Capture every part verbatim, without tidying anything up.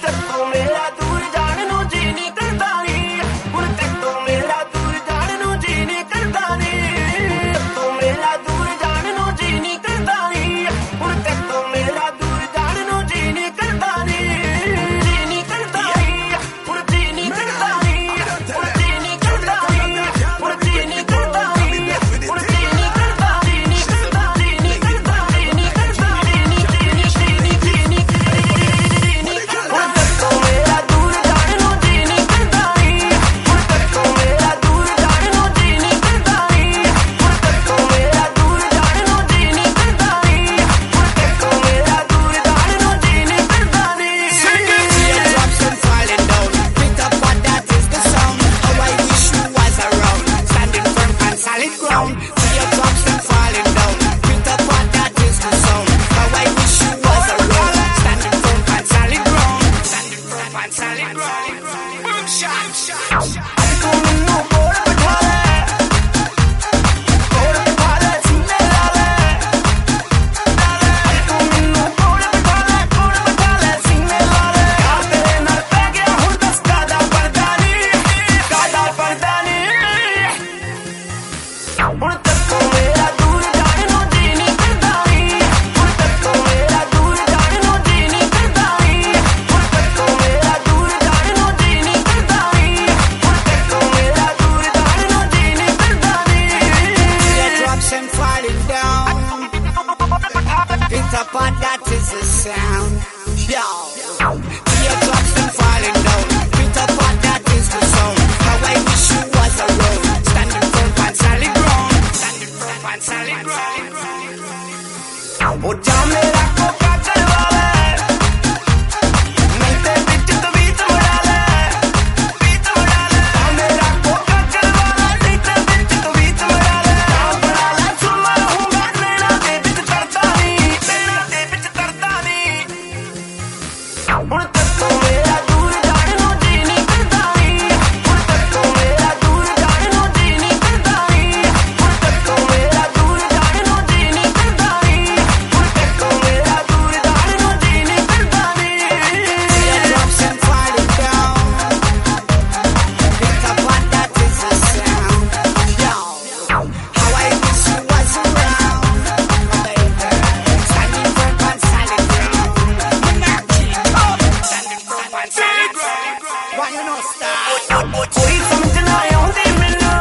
but that is the sound. Yo, teardrops and falling down. Peter Pan, that is the sound. How I wish you was around. Standing firm on solid ground. Standing firm on solid ground. Oh, jam mera coca चढ़वा ले, नहीं ते बिच तो बीच बढ़ा ले, बीच बढ़ा ले। जam mera coca चढ़वा ले, नहीं ते बिच तो बीच बढ़ा ले, जam बढ़ा ले। सुना रहूँगा नैना दे बिच तरता नहीं, नैना दे बिच तरता नहीं। हुण तक तो मेरा दूर जाने नूं जी नहीं करदा नहीं, हुण तक तो मेरा दूर जाने नूं जी नहीं करदा नहीं, हुण तक तो मेरा दूर जाने नूं जी नहीं करदा नहीं, हुण तक तो मेरा दूर जाने नूं जी नहीं करदा नहीं। Teardrops and falling down. Peter Pan, that is the sound. Yo, how I wish you was around, baby. Standing firm on solid ground. Monarchy, come. Standing firm on solid ground. Why you no stop? कोई समझ ना आउंदी मैनूं,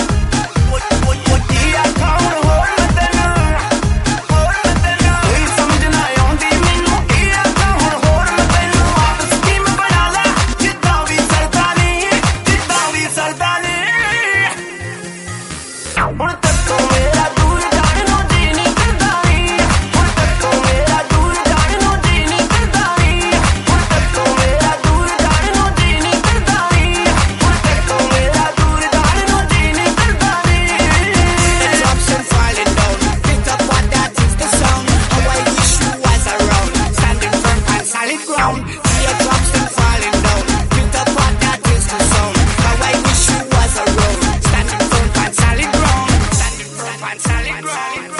की आखां हुण होर मैं तैनूं, होर मैं तैनूं। कोई समझ ना आउंदी मैनूं, की आखां हुण होर मैं तैनूं। आप स्कीम बना ले, जिद्दां वी सरदा नहीं, जिद्दां वी सरदा नहीं। हुण तक तो मेरा दूर जाने नूं जी नहीं करदा नहीं, हुण तक तो मेरा दूर जाने नूं जी नहीं करदा नहीं, हुण तक तो मेरा दूर जाने नूं जी नहीं करदा नहीं, हुण तक तो मेरा दूर जाने नूं जी नहीं करदा नहीं। Teardrops and falling down. Peter Pan, that is the sound. How I wish you was around. Standing firm on solid ground. Teardrops and falling down. Peter Pan, that is the sound. How I wish you was around. Standing firm on solid ground. Standing firm on solid ground.